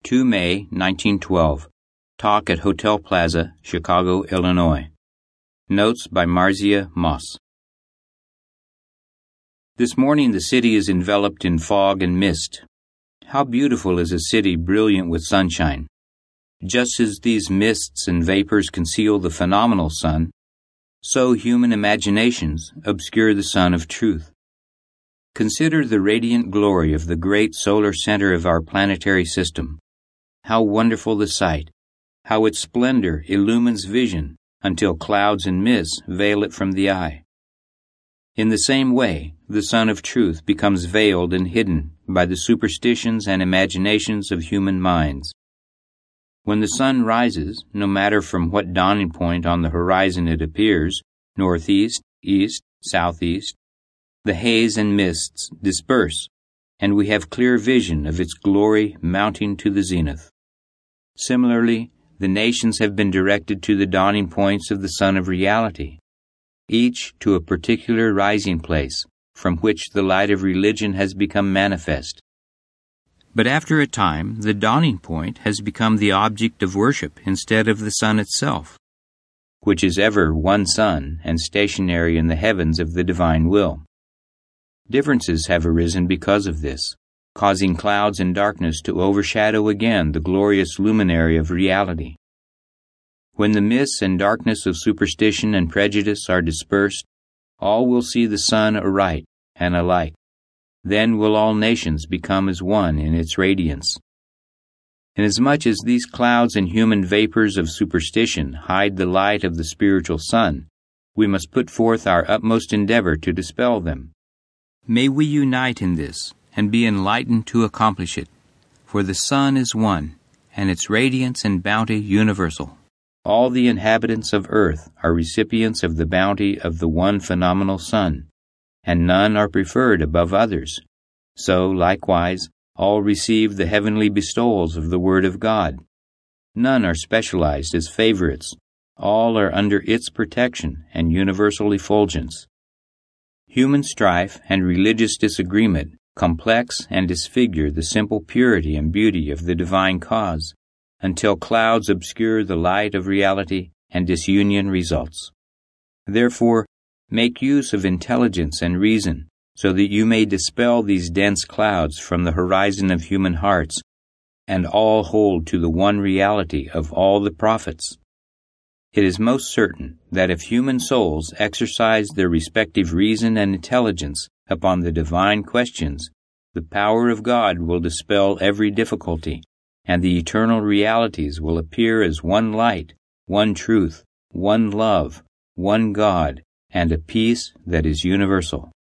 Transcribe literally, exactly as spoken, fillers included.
the second of May, nineteen twelve. Talk at Hotel Plaza, Chicago, Illinois. Notes by Marzia Moss. This morning the city is enveloped in fog and mist. How beautiful is a city brilliant with sunshine! Just as these mists and vapors conceal the phenomenal sun, so human imaginations obscure the sun of truth. Consider the radiant glory of the great solar center of our planetary system. How wonderful the sight! How its splendor illumines vision until clouds and mists veil it from the eye. In the same way, the sun of truth becomes veiled and hidden by the superstitions and imaginations of human minds. When the sun rises, no matter from what dawning point on the horizon it appears, northeast, east, southeast, the haze and mists disperse, and we have clear vision of its glory mounting to the zenith. Similarly, the nations have been directed to the dawning points of the sun of reality, each to a particular rising place from which the light of religion has become manifest. But after a time, the dawning point has become the object of worship instead of the sun itself, which is ever one sun and stationary in the heavens of the divine will. Differences have arisen because of this, causing clouds and darkness to overshadow again the glorious luminary of reality. When the mists and darkness of superstition and prejudice are dispersed, all will see the sun aright and alike. Then will all nations become as one in its radiance. Inasmuch as these clouds and human vapors of superstition hide the light of the spiritual sun, we must put forth our utmost endeavor to dispel them. May we unite in this, and be enlightened to accomplish it, for the sun is one, and its radiance and bounty universal. All the inhabitants of earth are recipients of the bounty of the one phenomenal sun, and none are preferred above others. So, likewise, all receive the heavenly bestowals of the Word of God. None are specialized as favorites. All are under its protection and universal effulgence. Human strife and religious disagreement complex and disfigure the simple purity and beauty of the divine cause, until clouds obscure the light of reality and disunion results. Therefore, make use of intelligence and reason, so that you may dispel these dense clouds from the horizon of human hearts, and all hold to the one reality of all the prophets. It is most certain that if human souls exercise their respective reason and intelligence upon the divine questions, the power of God will dispel every difficulty, and the eternal realities will appear as one light, one truth, one love, one God, and a peace that is universal.